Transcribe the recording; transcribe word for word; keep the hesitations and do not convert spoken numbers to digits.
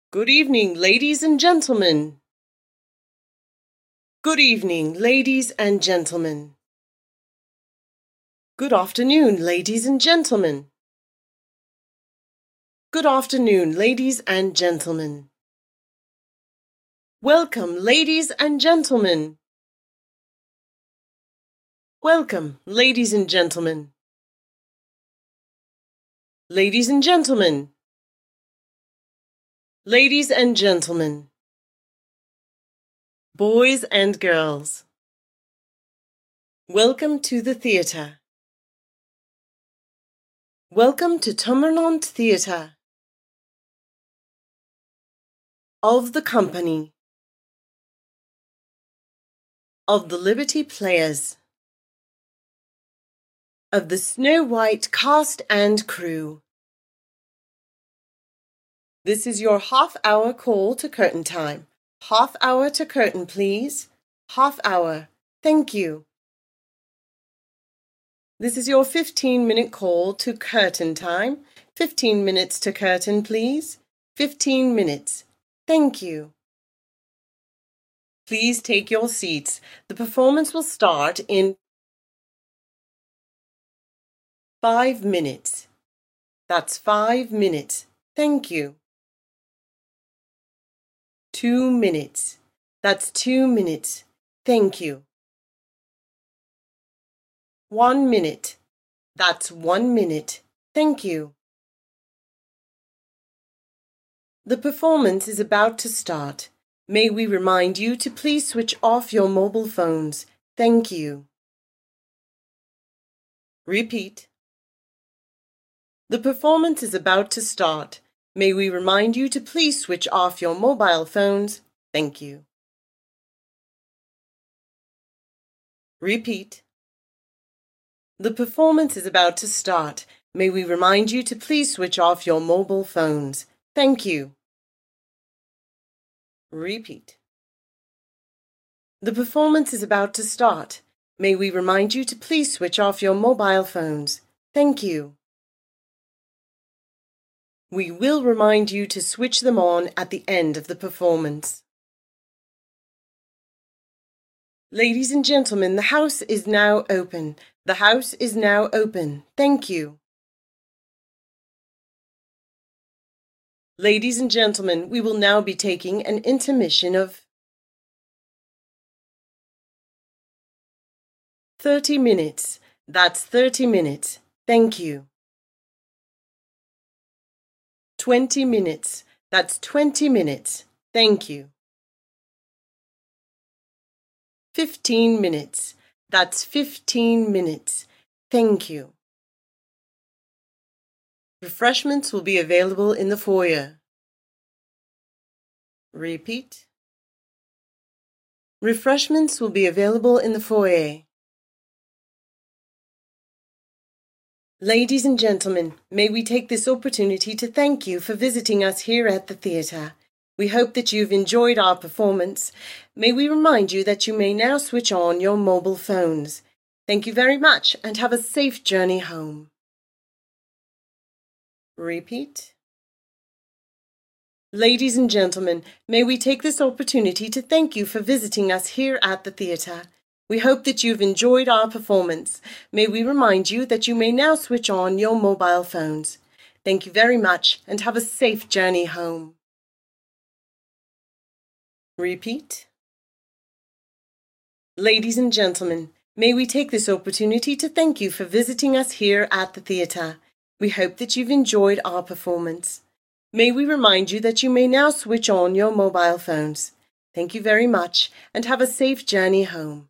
Good evening, ladies and gentlemen. Good evening, ladies and gentlemen. Good afternoon, ladies and gentlemen. Good afternoon, ladies and gentlemen. Welcome, ladies and gentlemen. Welcome, ladies and gentlemen. Ladies and gentlemen. Ladies and gentlemen. Boys and girls. Welcome to the theatre. Welcome to Tumernant Theatre. Of the company. Of the Liberty Players. Of the Snow White cast and crew. This is your half-hour call to curtain time. Half hour to curtain, please. Half hour. Thank you. This is your fifteen-minute call to curtain time. Fifteen minutes to curtain, please. Fifteen minutes. Thank you. Please take your seats. The performance will start in five minutes. That's five minutes. Thank you. Two minutes. That's two minutes. Thank you. One minute. That's one minute. Thank you. The performance is about to start. May we remind you to please switch off your mobile phones. Thank you. Repeat. The performance is about to start. May we remind you to please switch off your mobile phones. Thank you. Repeat. The performance is about to start. May we remind you to please switch off your mobile phones. Thank you. Repeat. The performance is about to start. May we remind you to please switch off your mobile phones. Thank you. We will remind you to switch them on at the end of the performance. Ladies and gentlemen, the house is now open. The house is now open. Thank you. Ladies and gentlemen, we will now be taking an intermission of thirty minutes. That's thirty minutes. Thank you. Twenty minutes. That's twenty minutes. Thank you. Fifteen minutes. That's fifteen minutes. Thank you. Refreshments will be available in the foyer. Repeat. Refreshments will be available in the foyer. Ladies and gentlemen, may we take this opportunity to thank you for visiting us here at the theatre. We hope that you've enjoyed our performance. May we remind you that you may now switch on your mobile phones. Thank you very much and have a safe journey home. Repeat. Ladies and gentlemen, may we take this opportunity to thank you for visiting us here at the theatre. We hope that you've enjoyed our performance. May we remind you that you may now switch on your mobile phones. Thank you very much and have a safe journey home. Repeat. Ladies and gentlemen, may we take this opportunity to thank you for visiting us here at the theatre. We hope that you've enjoyed our performance. May we remind you that you may now switch on your mobile phones. Thank you very much and have a safe journey home.